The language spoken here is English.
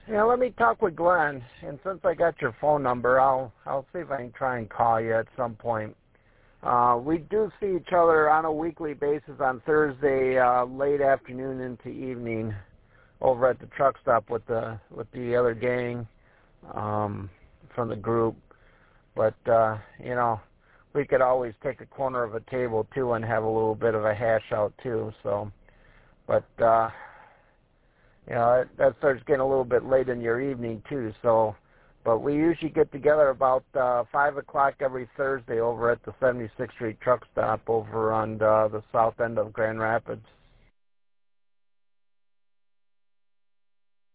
Yeah, let me talk with Glenn, and since I got your phone number, I'll see if I can try and call you at some point. We do see each other on a weekly basis on Thursday, late afternoon into evening, over at the truck stop with the other gang from the group. But we could always take a corner of a table too and have a little bit of a hash out too. So, but that starts getting a little bit late in your evening too. So, but we usually get together about 5 o'clock every Thursday over at the 76th Street truck stop over on the south end of Grand Rapids.